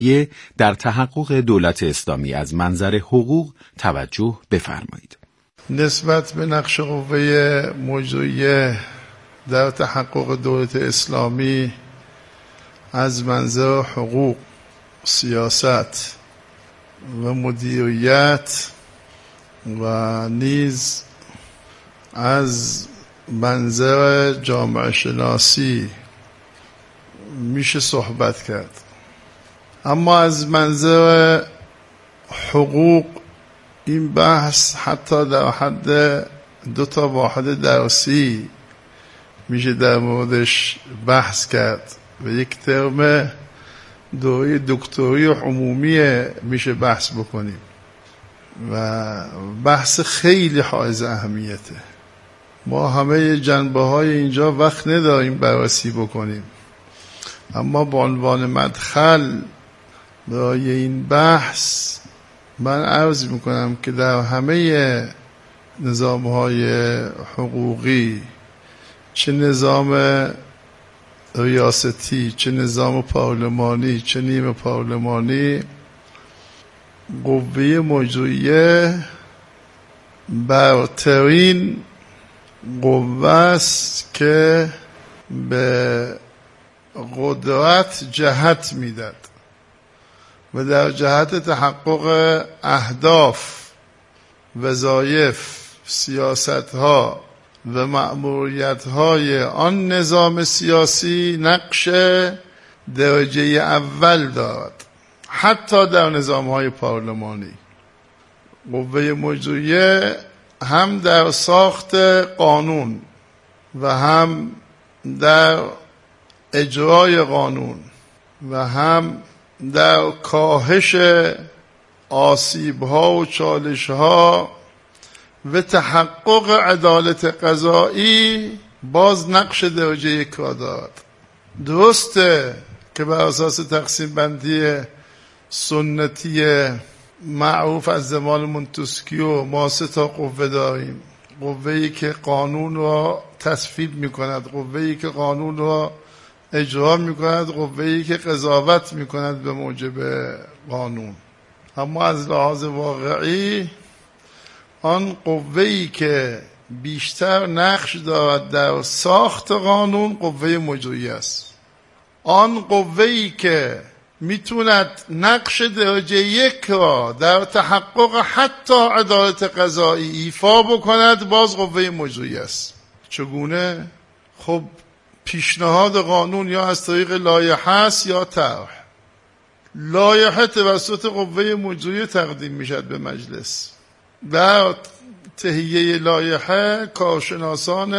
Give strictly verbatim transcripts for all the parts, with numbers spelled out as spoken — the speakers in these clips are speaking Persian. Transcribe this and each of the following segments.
یه در تحقق دولت اسلامی از منظر حقوق توجه بفرمایید. نسبت به نقش قوه موضوعیه در تحقق دولت اسلامی از منظر حقوق، سیاست و مدیریت و نیز از منظر جامعه شناسی میشه صحبت کرد. اما از منظر حقوق این بحث حتی در حد دو تا واحد درسی میشه در موردش بحث کرد و یک ترم دوره دکتری عمومی میشه بحث بکنیم و بحث خیلی حائز اهمیته. ما همه جنبه های اینجا وقت نداریم بررسی بکنیم، اما به عنوان مدخل برای این بحث من عرض میکنم که در همه نظام های حقوقی، چه نظام ریاستی، چه نظام پارلمانی، چه نیم پارلمانی، قوه موضوعیه برترین قوه است که به قدرت جهت میداد و در جهت تحقق اهداف، وظایف، سیاست‌ها و مأموریت‌های آن نظام سیاسی نقش درجه اول دارد، حتی در نظام‌های پارلمانی. قوه موضوعیه هم در ساخت قانون و هم در اجرای قانون و هم در کاهش آسیب‌ها و چالش‌ها و تحقق عدالت قضایی باز نقش درجه یک را دارد. درسته که بر اساس تقسیم بندی سنتی معروف از زمان مونتسکیو ما سه تا قوه داریم: قوه‌ای که قانون را تصویب می‌کند، قوه‌ای که قانون را اجرا می‌کند، قوه‌ای که قضاوت می‌کند به موجب قانون. اما از لحاظ واقعی آن قوه‌ای که بیشتر نقش دارد در ساخت قانون قوه موضوعیه است. آن قوه‌ای که میتوند نقش درجه یک را در تحقق حتی عدالت قضایی ایفا بکند باز قوه موضوعیه است. چگونه؟ خب پیشنهاد قانون یا از طریق لایحه است یا طرح. لایحه توسط قوه موضوعیه تقدیم میشد به مجلس. در تهیه لایحه کارشناسان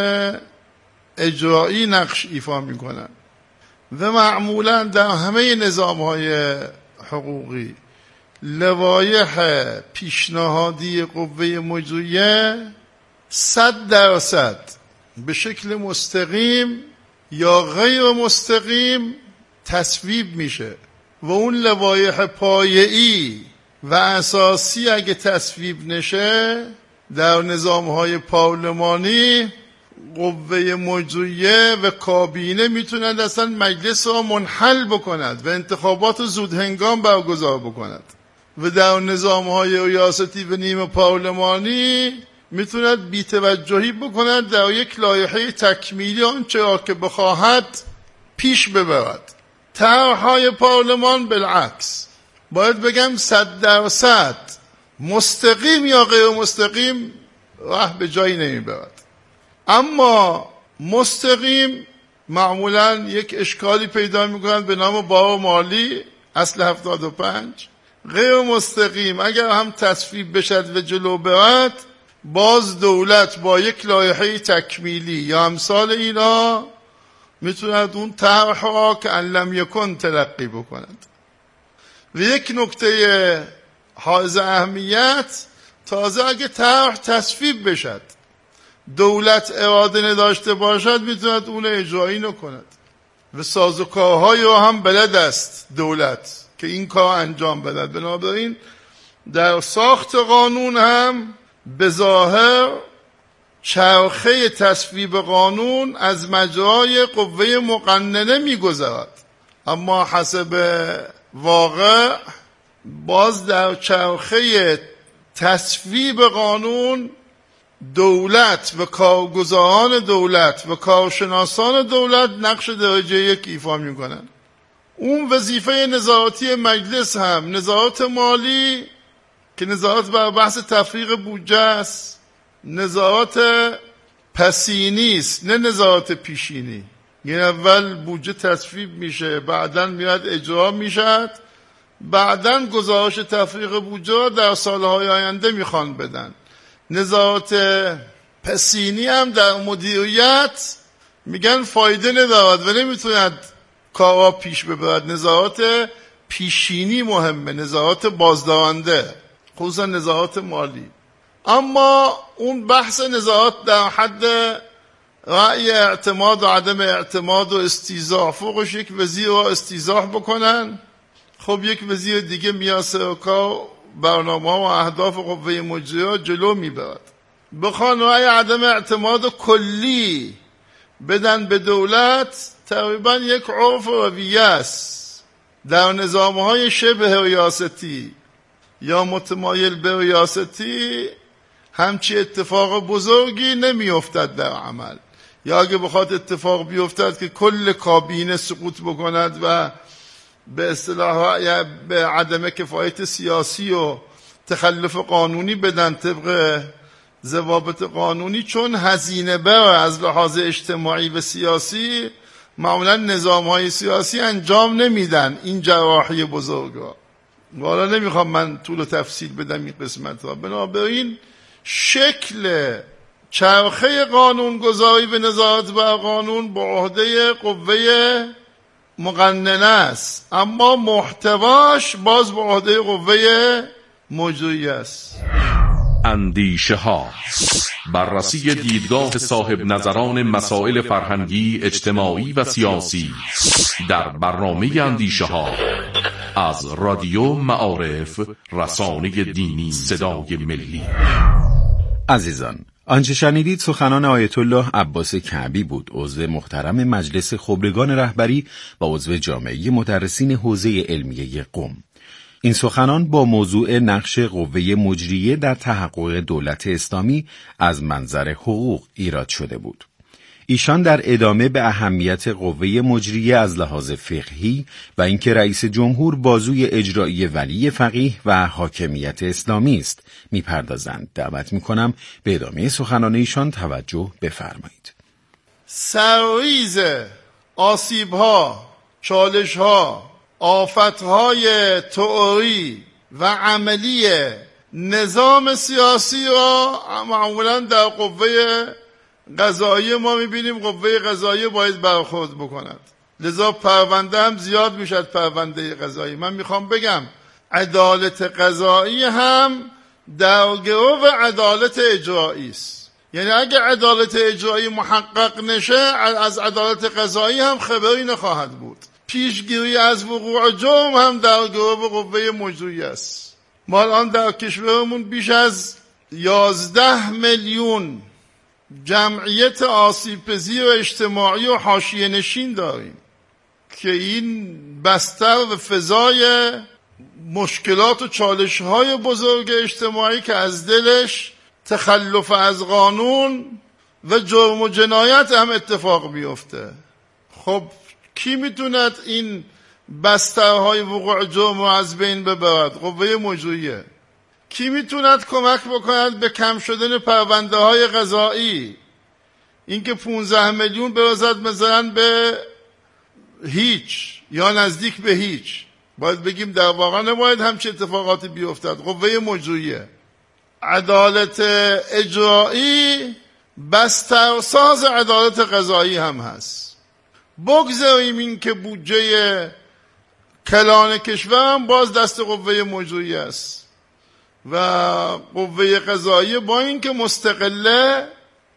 اجرایی نقش ایفا میکنند و معمولا در همه نظام‌های حقوقی لوایح پیشنهادی قوه موضوعیه صد درصد به شکل مستقیم یا غیر مستقیم تصویب میشه و اون لوایح پایه‌ای و اساسی اگه تصویب نشه در نظام‌های پارلمانی قوه موضوعیه و کابینه میتونند اصلا مجلس را منحل بکند و انتخابات زود هنگام برگزار بکند و در نظام‌های ریاستی و نیم پارلمانی میتوند بی‌توجهی بکند در یک لایحه تکمیلی آنچه را که بخواهد پیش ببرد. طرح‌های پارلمان بالعکس باید بگم صد درصد مستقیم یا غیر مستقیم راه به جایی نمیبرد. اما مستقیم معمولا یک اشکالی پیدا میکنند به نام بار مالی اصل هفتاد و پنج. غیر مستقیم اگر هم تصویب بشد و جلو برد باز دولت با یک لایحه تکمیلی یا امثال اینا میتوند اون طرح را که ان لم یکن تلقی بکند. و یک نکته حائز اهمیت، تازه اگه طرح تصویب بشد دولت اراده نداشته باشد میتوند اون اجرایی نکند و سازوکارهایی رو هم بلد است دولت که این کار انجام بدهد. بنابراین در ساخت قانون هم به ظاهر چرخه تصویب قانون از مجرای قوه مقننه میگذرد، اما حسب واقع باز در چرخه تصویب قانون دولت و کارگزاران دولت و کارشناسان دولت نقش درجه یک ایفا میکنن. اون وظیفه نظارتی مجلس هم نظارت مالی که نظارت بر بحث تفریق بودجه است، نظارت پسینی است نه نظارت پیشینی. یعنی اول بودجه تصویب میشه، بعداً میاد اجرا میشد، بعداً گزارش تفریق بودجه در سالهای آینده میخوان بدن. نظارت پسینی هم در مدیریت میگن فایده ندارد و نمیتوند کارا پیش ببرد. نظارت پیشینی مهمه، نظارت بازدارنده، خصوصا نظارت مالی. اما اون بحث نظارت در حد رأی اعتماد و عدم اعتماد و استیضاح، فوقش یک وزیر را استیضاح بکنن، خب یک وزیر دیگه میاد سر کار برنامه و اهداف قوه مجریه جلو میبرد. بخوان رأی عدم اعتماد کلی بدن به دولت، تقریبا یک عرف رویه است در نظامهای شبه ریاستی یا متمایل به ریاستی. همچی اتفاق بزرگی نمی افتد در عمل، یا اگه بخواد اتفاق بیفتد که کل کابینه سقوط بکند و به اصطلاح به عدم کفایت سیاسی و تخلف قانونی بدن طبق ضوابط قانونی، چون هزینه بر از لحاظ اجتماعی و سیاسی معمولا نظام‌های سیاسی انجام نمیدن این جراحی بزرگ را. والا نمیخوام من طول و تفصیل بدم این قسمت را. بنابراین شکل چرخه قانونگذاری به نظارت بر قانون به عهده قوه مقننه است، اما محتواش باز به عهده قوه مجریه است. اندیشه ها، بررسی دیدگاه صاحب نظران مسائل فرهنگی، اجتماعی و سیاسی در برنامه اندیشه ها از رادیو معارف، رسانه دینی صدای ملی. عزیزان، آنچه شنیدید سخنان آیت الله عباس کعبی بود، عضو محترم مجلس خبرگان رهبری و عضو جامعه مدرسین حوزه علمیه قم. این سخنان با موضوع نقش قوه مجریه در تحقق دولت اسلامی از منظر حقوق ایراد شده بود. ایشان در ادامه به اهمیت قوه مجریه از لحاظ فقهی و اینکه رئیس جمهور بازوی اجرایی ولی فقیه و حاکمیت اسلامی است میپردازند. دعوت میکنم به ادامه سخنان ایشان توجه بفرمایید. سرریز آسیب‌ها، چالش‌ها، آفت‌های تئوری و عملی نظام سیاسی را معمولاً در قوه قضایی ما میبینیم. قوه قضایی باید برخورد بکند، لذا پرونده هم زیاد میشد. پرونده قضایی، من میخوام بگم عدالت قضایی هم در گرو عدالت اجرایی است. یعنی اگه عدالت اجرایی محقق نشه، از عدالت قضایی هم خبری نخواهد بود. پیشگیری از وقوع جرم هم در گرو قوه مجریه است. ما الان در کشورمون بیش از یازده میلیون جمعیت آسیب‌پذیر و اجتماعی و حاشیه نشین داریم که این بستر و فضای مشکلات و چالش‌های بزرگ اجتماعی که از دلش تخلف از قانون و جرم و جنایت هم اتفاق بیفته. خب کی میتوند این بسترهای وقوع جرم رو از بین ببرد؟ قوه مجریه. کی میتوند کمک بکند به کم شدن پرونده های قضایی؟ اینکه پونزده میلیون برسد مثلا به هیچ یا نزدیک به هیچ، باید بگیم در واقع نباید همچه اتفاقاتی بیفتد. قوه مجریه. عدالت اجرایی بسترساز عدالت قضایی هم هست. بگذاریم این که بودجه کلان کشور هم باز دست قوه مجریه است و قوه قضاییه با این که مستقله،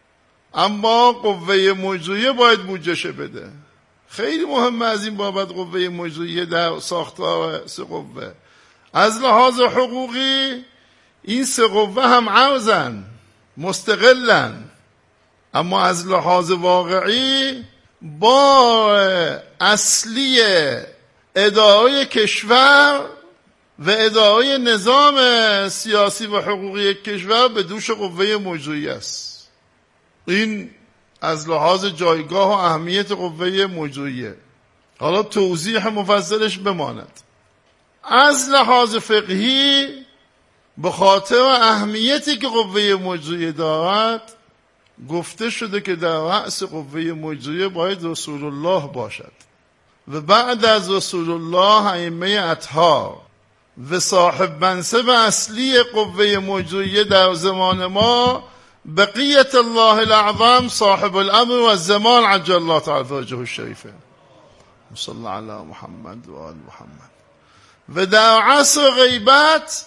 اما قوه مجریه باید بودجهش بده. خیلی مهمه از این بابت قوه مجریه در ساختار سه قوه. از لحاظ حقوقی این سه قوه هم عوضن، مستقلن، اما از لحاظ واقعی با اصلی ادارای کشور و ادارای نظام سیاسی و حقوقی کشور به دوش قوه مجریه است. این از لحاظ جایگاه و اهمیت قوه مجریه. حالا توضیح مفصلش بماند. از لحاظ فقهی به خاطر اهمیتی که قوه مجریه دارد گفته شده که در رأس قوه مجریه باید رسول الله باشد و بعد از رسول الله ائمه اطهار و صاحب منصب اصلی قوه مجریه در زمان ما بقیت الله الاعظم صاحب الامر و الزمان عجل الله تعالی فرجه الشریفه صلی الله علی محمد و آل محمد. و در عصر غیبت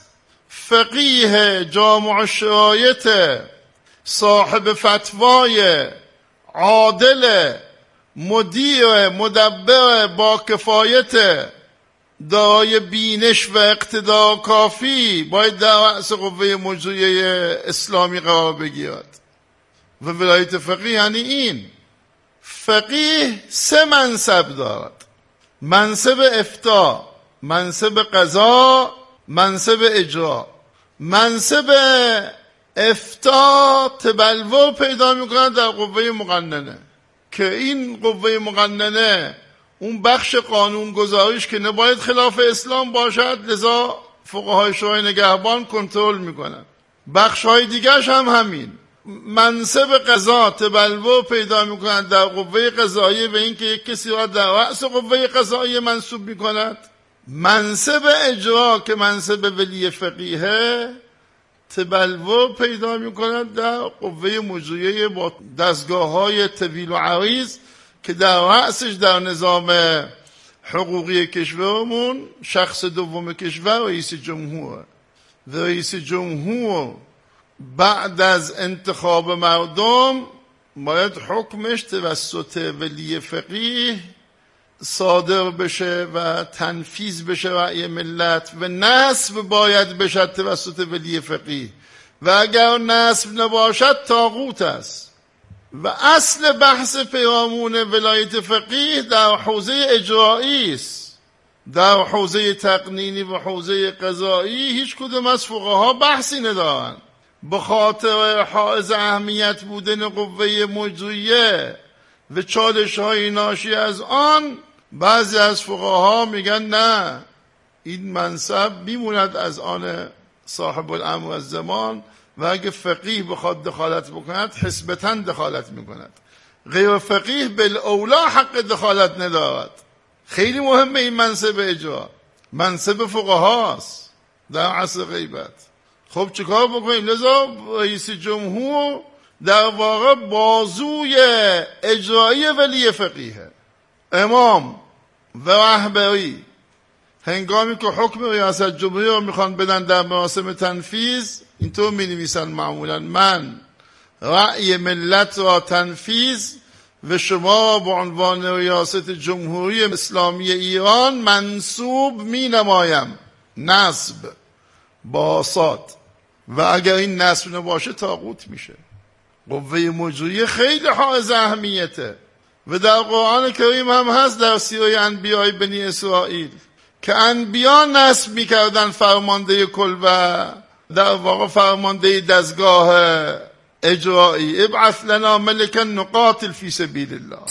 فقیه جامع الشرایط صاحب فتوای عادل مدیر مدبر با کفایت دارای بینش و اقتدار کافی باید در رأس قوه مجریه اسلامی قرار بگیرد. و ولایت فقیه یعنی این. فقیه سه منصب دارد: منصب افتاء، منصب قضا، منصب اجرا. منصب افتاء تبلور پیدا میکنند در قوه مقننه که این قوه مقننه اون بخش قانون گذاریش که نباید خلاف اسلام باشد، لذا فقهای شورای نگهبان کنترل میکنن. بخش های دیگرش هم همین. منصب قضا تبلور پیدا میکنند در قوه قضاییه و اینکه یک کسی را در رأس قوه قضاییه منصوب میکند. منصب اجرا که منصب ولی فقیه تبلور پیدا میکند در قوه مجریه با دستگاه های طویل و عریض که در رأسش در نظام حقوقی کشورمون شخص دوم کشور رئیس جمهور. و رئیس جمهور بعد از انتخاب مردم باید حکمش توسط ولی فقیه صادر بشه و تنفیذ بشه رأی ملت و نصب باید بشد توسط ولی فقیه و اگر نصب نباشد طاغوت است. و اصل بحث پیرامون ولایت فقیه در حوزه اجرایی است. در حوزه تقنینی و حوزه قضایی هیچ کدوم از فقها بحثی ندارند. به خاطر حائز اهمیت بودن قوه مجریه و چالش های ناشی از آن بعضی از فقها میگن نه، این منصب میموند از آن صاحب الامر و الزمان و اگه فقیه بخواد دخالت بکند حسبتاً دخالت میکند. غیر فقیه بالاولا حق دخالت ندارد. خیلی مهمه این منصب اجرا، منصب فقهاست در عصر غیبت. خب چیکار بکنیم؟ لذا رئیس جمهور در واقع بازوی اجرایی ولی فقیه. امام و رهبری هنگامی که حکم ریاست جمهوری رو میخوان بدن در مراسم تنفیذ اینطور می نویسن معمولا: من رأی ملت را تنفیذ و شما به عنوان ریاست جمهوری اسلامی ایران منصوب می نمایم. نصب با صاد. و اگر این نصب نباشه طاغوت میشه. قوه مجریه خیلی حائز اهمیته و در قرآن کریم هم هست در سیره انبیای بنی اسرائیل که انبیا نصب میکردن فرمانده کل و در واقع فرمانده دستگاه اجرایی: ابعث لنا ملکا نقاتل فی سبیل الله.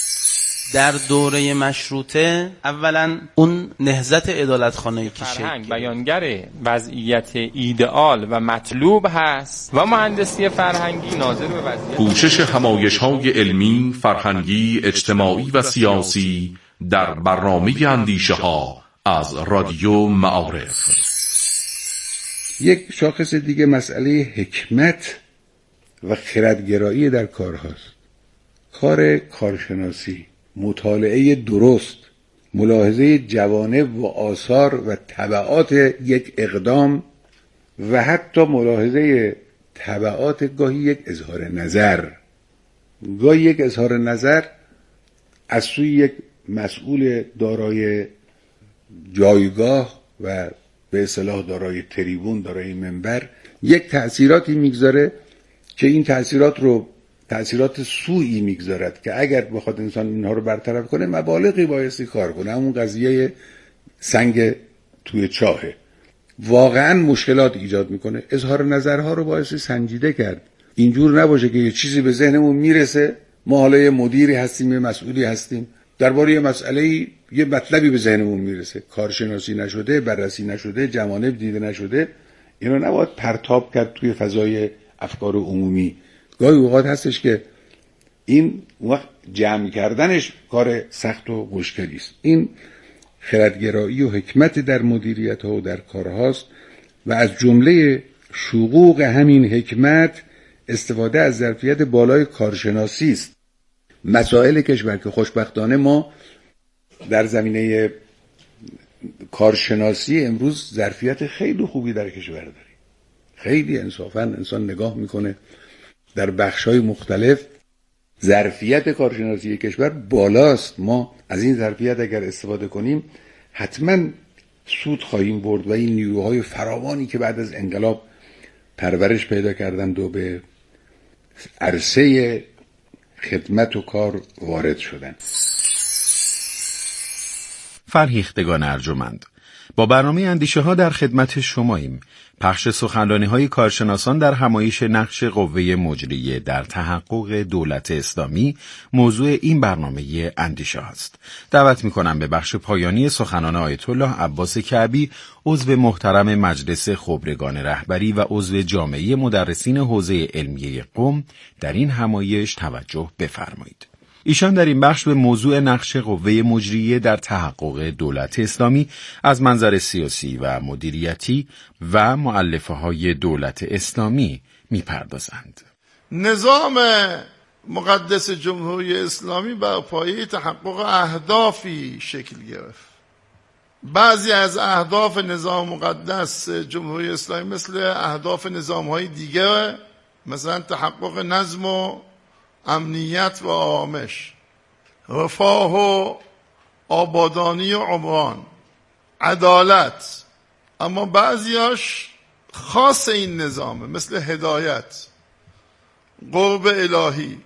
در دوره مشروطه اولا اون نهضت عدالتخانه‌ای که فرهنگ بیانگر وضعیت ایدئال و مطلوب هست و مهندسی فرهنگی ناظر به وضعیت کوشش همایش‌های علمی، فرهنگی، اجتماعی و سیاسی در برنامه اندیشه‌ها از رادیو معارف. یک شاخص دیگه مسئله حکمت و خردگرایی در کارهاست. کار کارشناسی، مطالعه درست، ملاحظه جوانب و آثار و تبعات یک اقدام و حتی ملاحظه تبعات گاهی یک اظهار نظر. گاهی یک اظهار نظر از سوی یک مسئول دارای جایگاه و به اصطلاح دارای تریبون، دارای منبر، یک تأثیراتی میگذاره که این تأثیرات رو تأثیرات سوئی میگذارد که اگر بخواد انسان اینها رو برطرف کنه مبالغی بایستی کار کنه. همون قضیه سنگ توی چاهه، واقعا مشکلات ایجاد میکنه. اظهار نظرها رو بایستی سنجیده کرد. اینجور نباشه که یه چیزی به ذهنمون میرسه، ما حالا یه مدیری هستیم یه مسئولی هستیم، درباره یه مسئله یه مطلبی به ذهنمون میرسه، کارشناسی نشده، بررسی نشده، جوانب دیده نشده، اینو نباید پرتاب کرد توی فضای افکار عمومی. گاهی اوقات هستش که این وقت جمع کردنش کار سخت و مشکلی است. این خردگرایی و حکمت در مدیریت ها و در کارهاست و از جمله شقوق همین حکمت استفاده از ظرفیت بالای کارشناسی است. مسائل کشور که خوشبختانه ما در زمینه کارشناسی امروز ظرفیت خیلی خوبی در کشور داریم. خیلی انصافا انسان نگاه میکنه در بخش‌های مختلف ظرفیت کارشناسی کشور بالاست. ما از این ظرفیت اگر استفاده کنیم حتما سود خواهیم برد و این نیروهای فراوانی که بعد از انقلاب پرورش پیدا کردند و به عرصه خدمت و کار وارد شدند. فرهیختگان ارجمند، با برنامه اندیشه ها در خدمت شماییم. پخش سخنرانی های کارشناسان در همایش نقش قوه مجریه در تحقق دولت اسلامی موضوع این برنامه اندیشه است. دعوت می کنم به بخش پایانی سخنان آیت الله عباس کعبی، عضو محترم مجلس خبرگان رهبری و عضو جامعه مدرسین حوزه علمیه قم در این همایش توجه بفرمایید. ایشان در این بخش به موضوع نقش قوه مجریه در تحقق دولت اسلامی از منظر سیاسی و مدیریتی و مؤلفه های دولت اسلامی می‌پردازند. نظام مقدس جمهوری اسلامی بر پایه تحقق اهدافی شکل گرفت. بعضی از اهداف نظام مقدس جمهوری اسلامی مثل اهداف نظام‌های دیگر، مثلا تحقق نظم و امنیت و آرامش، رفاه و آبادانی و عمران، عدالت، اما بعضیاش خاص این نظامه، مثل هدایت، قرب الهی،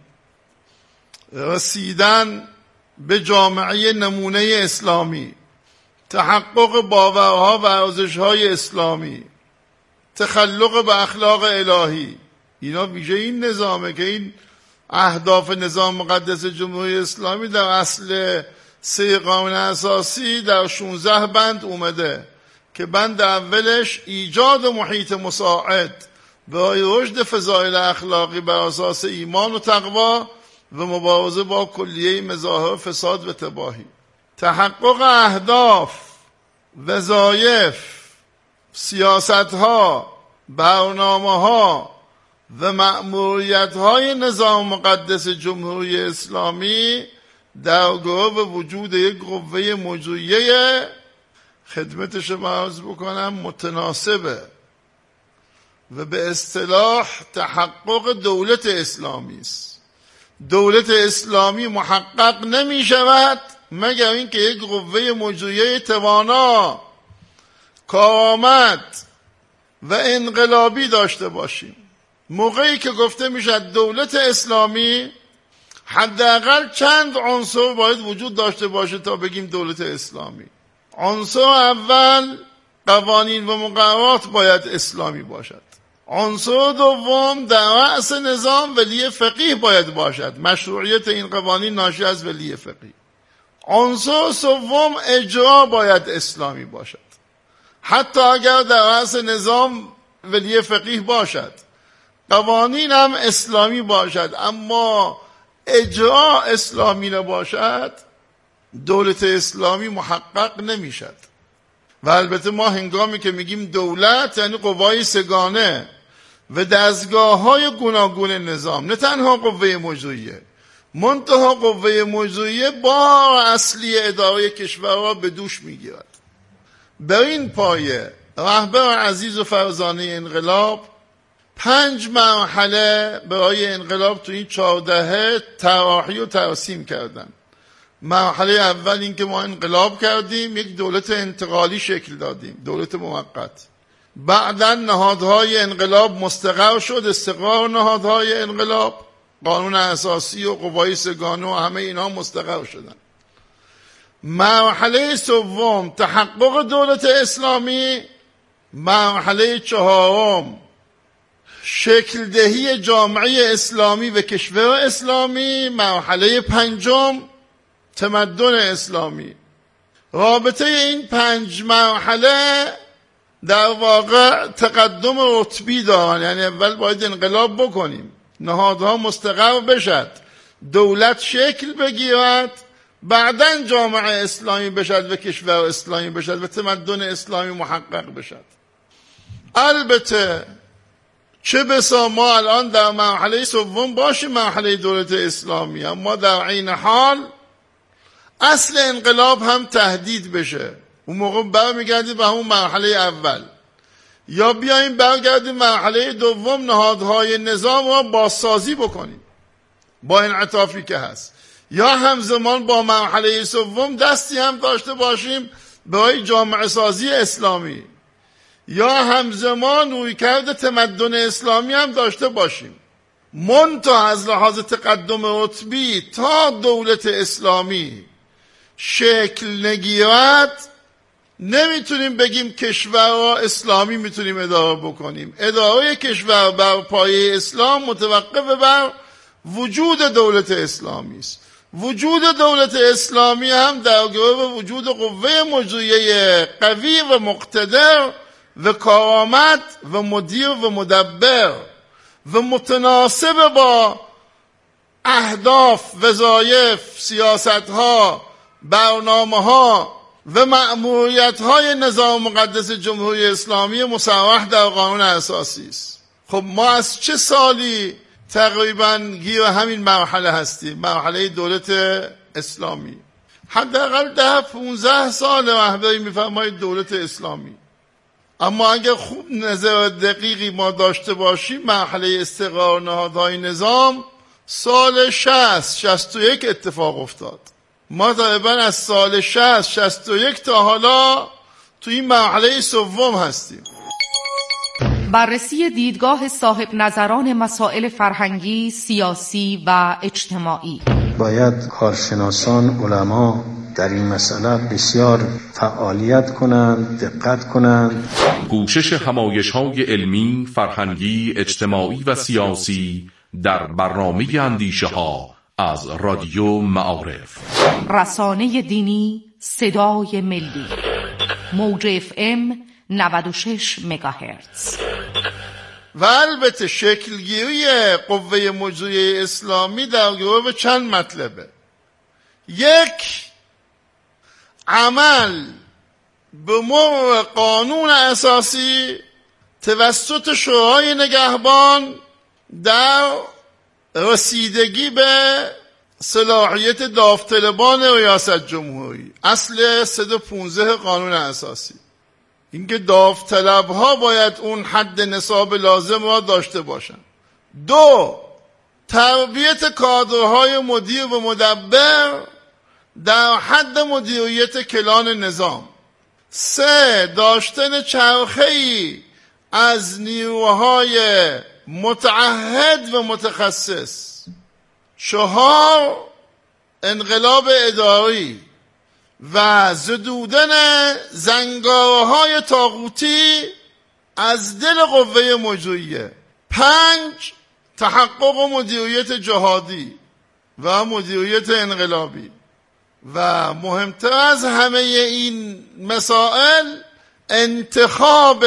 رسیدن به جامعه نمونه اسلامی، تحقق باورها و ارزش‌های اسلامی، تخلق به اخلاق الهی. اینا ویژه این نظامه که این اهداف نظام مقدس جمهوری اسلامی در اصل سه قانون اساسی در شانزده بند اومده که بند اولش ایجاد محیط مساعد برای رشد فضایل اخلاقی بر اساس ایمان و تقوا و مبارزه با کلیه مظاهر فساد و تباهی. تحقق اهداف، وظایف، سیاست‌ها، برنامه‌ها و مأموریت‌های نظام مقدس جمهوری اسلامی در گروه وجود یک قوه مجریه خدمتش رو عرض بکنم متناسبه و به اصطلاح تحقق دولت اسلامی است. دولت اسلامی محقق نمی شود مگر اینکه یک قوه مجریه توانا، کارآمد و انقلابی داشته باشیم. موقعی که گفته میشد دولت اسلامی، حداقل چند عنصر باید وجود داشته باشه تا بگیم دولت اسلامی. عنصر اول، قوانین و مقررات باید اسلامی باشد. عنصر دوم، در رأس نظام ولی فقیه باید باشد، مشروعیت این قوانین ناشی از ولی فقیه. عنصر سوم، اجرا باید اسلامی باشد، حتی اگر در رأس نظام ولی فقیه باشد، قوانین هم اسلامی باشد، اما اجرا اسلامی نباشد، دولت اسلامی محقق نمیشد. و البته ما هنگامی که میگیم دولت یعنی قوای سگانه و دستگاه های گوناگون نظام، نه تنها قوه مجریه، منتها قوه مجریه بار اصلی اداره کشور را به دوش میگیرد. بر این پایه رهبر عزیز و فرزانه انقلاب پنج مرحله برای انقلاب تو این چهاردهه طراحی و ترسیم کردن. مرحله اول این که ما انقلاب کردیم، یک دولت انتقالی شکل دادیم، دولت موقت. بعداً نهادهای انقلاب مستقر شد، استقرار نهادهای انقلاب. قانون اساسی و قوای سگانه و همه اینا مستقر شدن. مرحله سوم تحقق دولت اسلامی. مرحله چهارم شکل دهی جامعه اسلامی و کشور اسلامی. مرحله پنجم تمدن اسلامی. رابطه این پنج مرحله در واقع تقدم رتبی دارن، یعنی اول باید انقلاب بکنیم، نهادها مستقر بشد، دولت شکل بگیرد، بعداً جامعه اسلامی بشد و کشور اسلامی بشد و تمدن اسلامی محقق بشد. البته چه بسا ما الان در مرحله سوم باشیم، مرحله دولت اسلامی، اما در عین حال اصل انقلاب هم تهدید بشه، اون موقع برمیگردیم به همون مرحله اول، یا بیاییم برگردیم مرحله دوم، نهادهای نظام را بازسازی بکنیم با انعطافی که هست، یا همزمان با مرحله سوم دستی هم داشته باشیم برای جامعه سازی اسلامی، یا همزمان رویکرد تمدن اسلامی هم داشته باشیم. منتها از لحاظ تقدم رتبی تا دولت اسلامی شکل نگیرد نمیتونیم بگیم کشور را اسلامی میتونیم اداره بکنیم. اداره کشور بر پایه اسلام متوقف بر وجود دولت اسلامی است. وجود دولت اسلامی هم در گروه وجود قوه مجریه قوی و مقتدر و کارآمد و مدیر و مدبر و متناسب با اهداف، وظایف، سیاستها، برنامه‌ها و مأموریت‌های نظام مقدس جمهوری اسلامی مصرح در قانون اساسی است. خب ما از چه سالی تقریباً گیر همین مرحله هستیم، مرحله دولت اسلامی؟ حداقل ده پونزده سال رهبری می‌فرمایید دولت اسلامی. اما اگر خوب نظر دقیقی ما داشته باشیم، مرحله استقرار نهادهای نظام سال شصت شصت و یک اتفاق افتاد. ما تقریبا از سال شصت شصت و یک تا حالا تو این مرحله سوم هستیم. بررسی دیدگاه صاحب نظران مسائل فرهنگی، سیاسی و اجتماعی. باید کارشناسان، علما در این مسئله بسیار فعالیت کنند، دقت کنند. کوشش همایش‌های علمی، فرهنگی، اجتماعی و سیاسی در برنامه اندیشه‌ها از رادیو معارف. رسانه دینی صدای ملی، موج اف ام نود و شش مگاهرتز. و البته شکلگیری قوه مجریه اسلامی در گروه چند مطلبه. یک، عمل به مر قانون اساسی توسط شورای نگهبان در رسیدگی به صلاحیت داوطلبان ریاست جمهوری، اصل صد و پانزده قانون اساسی. اینکه داوطلب‌ها باید اون حد نصاب لازم را داشته باشند. دو، تربیت کادرهای مدیر و مدبر در حد مدیریت کلان نظام. سه، داشتن چرخه‌ای از نیروهای متعهد و متخصص. چهار، انقلاب اداری و زدودن زنگارهای طاغوتی از دل قوه مجریه. پنج، تحقق مدیریت جهادی و مدیریت انقلابی. و مهمتر از همه این مسائل، انتخاب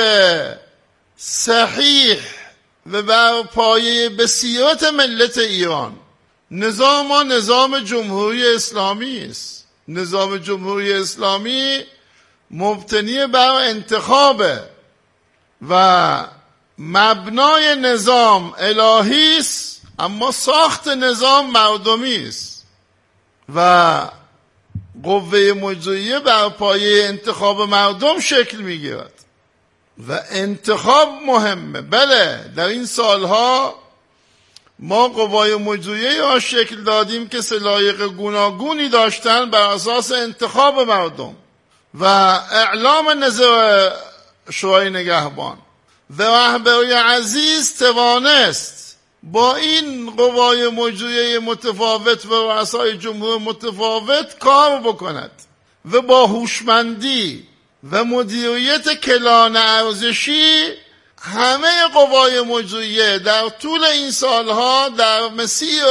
صحیح و بر پایه بصیرت ملت ایران. نظام ما نظام جمهوری اسلامی است. نظام جمهوری اسلامی مبتنی بر انتخابه و مبنای نظام الهی است، اما ساخت نظام مردمی است و قوه مجریه بر پایه انتخاب مردم شکل میگیرد و انتخاب مهمه. بله، در این سالها ما قوای مجریه را شکل دادیم که سلایق گوناگونی داشتن بر اساس انتخاب مردم و اعلام نظر شورای نگهبان و رهبری عزیز توانست با این قوای مجریه متفاوت و رؤسای جمهور متفاوت کار بکند و با هوشمندی و مدیریت کلان ارزشی همه قوای مجریه در طول این سالها در مسیر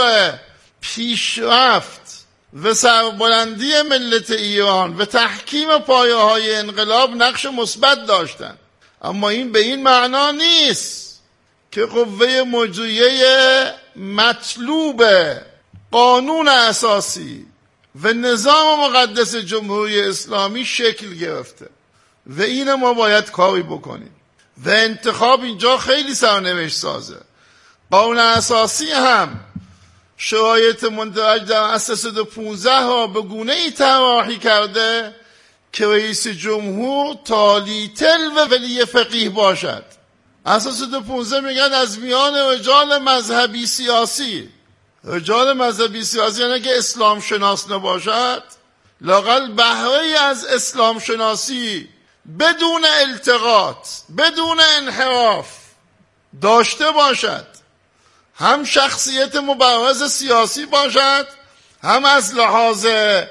پیشرفت و سربلندی ملت ایران و تحکیم پایه های انقلاب نقش مثبت داشتند. اما این به این معنا نیست که قوه مجریه مطلوب قانون اساسی و نظام مقدس جمهوری اسلامی شکل گرفته و این ما باید کاری بکنیم و انتخاب اینجا خیلی سرنوشت سازه. قانون اساسی هم شرایط مندرج در اصل صد و پانزده ها به گونه ای طراحی کرده که رئیس جمهور تالی تل و ولی فقیه باشد. اصل صد و پانزده میگن از میان رجال مذهبی سیاسی. رجال مذهبی سیاسی یعنی که اسلام شناس نباشد، لااقل بهره از اسلام شناسی بدون التقاط، بدون انحراف داشته باشد، هم شخصیت مبرز سیاسی باشد، هم از لحاظ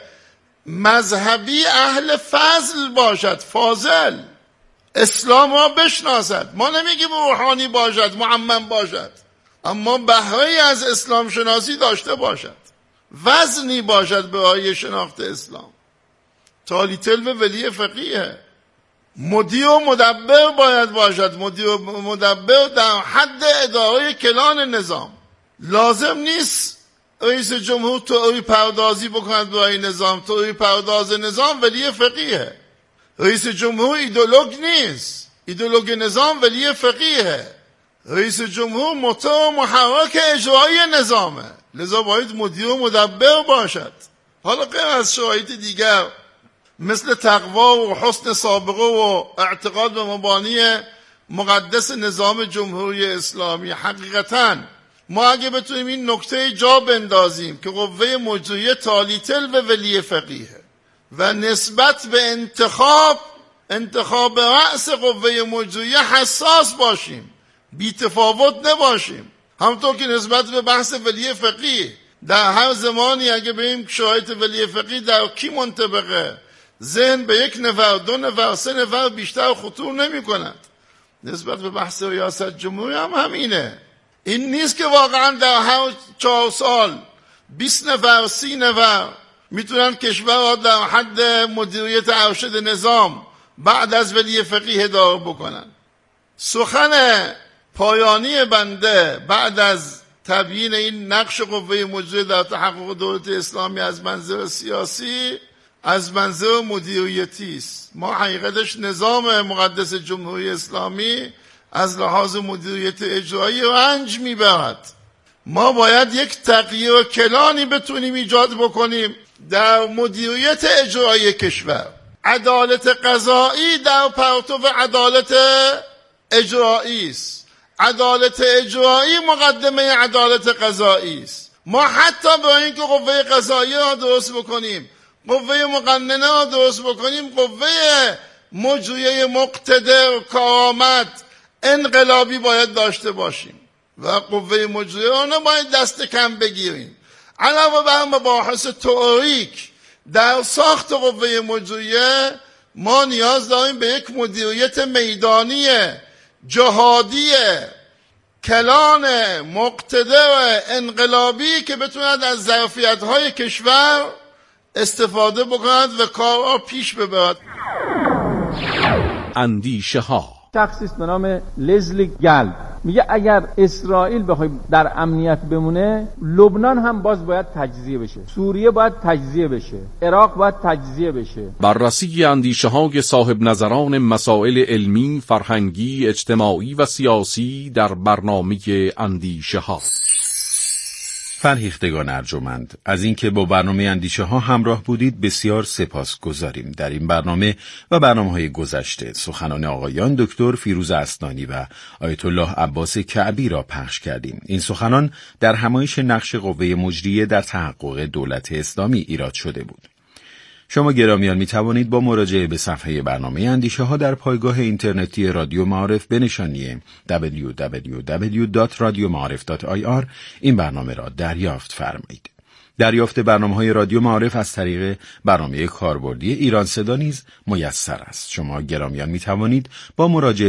مذهبی اهل فضل باشد، فاضل، اسلام را بشناسد. ما نمیگیم روحانی باشد، معمم باشد، اما بهره از اسلام شناسی داشته باشد، وزنی باشد برای شناخت اسلام. تالیتل و ولی فقیه. مدیر و مدبر باید باشد، مدیر و مدبر در حد اداره کلان نظام. لازم نیست رئیس جمهور تئوری پردازی بکند برای نظام. تئوری پرداز نظام ولی فقیه. رئیس جمهور ایدئولوگ نیست، ایدئولوگ نظام ولی فقیه. رئیس جمهور موتور و محرک اجرایی نظامه، لذا باید مدیر و مدبر باشد. حالا غیر از شرایط دیگر مثل تقوا و حسن سابقه و اعتقاد به مبانی مقدس نظام جمهوری اسلامی، حقیقتاً ما اگه بتونیم این نکته جا بندازیم که قوه مجریه تالیتل و ولی فقیه و نسبت به انتخاب انتخاب رأس قوه مجریه حساس باشیم، بی تفاوت نباشیم، همونطور که نسبت به بحث ولی فقیه در هر زمانی اگه بگیم شرایط ولی فقیه در کی منطبقه، ذهن به یک نفر، دو نفر، سه نفر بیشتر خطور نمی کند. نسبت به بحث ریاست جمهوری هم همینه. این نیست که واقعا در هر چهار سال بیست نفر، سی نفر میتونن کشور را در حد مدیریت ارشد نظام بعد از ولی فقیه اداره بکنن. سخن پایانی بنده بعد از تبیین این نقش قوه مجریه در تحقق دولت اسلامی از منظر سیاسی، از منظر مدیریتی است. ما حقیقتش نظام مقدس جمهوری اسلامی از لحاظ مدیریت اجرایی رنج میبرد. ما باید یک تغییر کلانی بتونیم ایجاد بکنیم در مدیریت اجرایی کشور. عدالت قضایی در پرتو عدالت اجرایی است. عدالت اجرایی مقدمه عدالت قضایی است. ما حتی برای اینکه قوه قضایی را درست بکنیم، قوه مقننه را درست بکنیم، قوه مجریه مقتدر، کارآمد، انقلابی باید داشته باشیم و قوه مجریه را نباید دست کم بگیریم. علاوه بر مباحث تئوریک در ساخت قوه مجریه، ما نیاز داریم به یک مدیریت میدانی جهادی کلان مقتدر انقلابی که بتواند از ظرفیت‌های کشور استفاده بکند و کار را پیش ببرد. اندیشه ها. شخصی است به نام لزلی گلب میگه اگر اسرائیل بخواد در امنیت بمونه، لبنان هم باز باید تجزیه بشه، سوریه باید تجزیه بشه، عراق باید تجزیه بشه. بررسی اندیشه های صاحب نظران مسائل علمی، فرهنگی، اجتماعی و سیاسی در برنامه اندیشه ها. فرهیختگان ارجمند، از اینکه با برنامه اندیشه ها همراه بودید بسیار سپاسگزاریم. در این برنامه و برنامه‌های گذشته سخنان آقایان دکتر فیروز اسنانی و آیت الله عباس کعبی را پخش کردیم. این سخنان در همایش نقش قوه مجریه در تحقق دولت اسلامی ایراد شده بود. شما گرامیان می توانید با مراجعه به صفحه برنامه اندیشه ها در پایگاه اینترنتی رادیو معارف به نشانی دبلیو دبلیو دبلیو دات رادیو معارف دات آی آر این برنامه را دریافت فرمایید. دریافت برنامه‌های رادیو معارف از طریق برنامه کاربردی ایران صدا نیز میسر است. شما گرامیان می توانید با مراجعه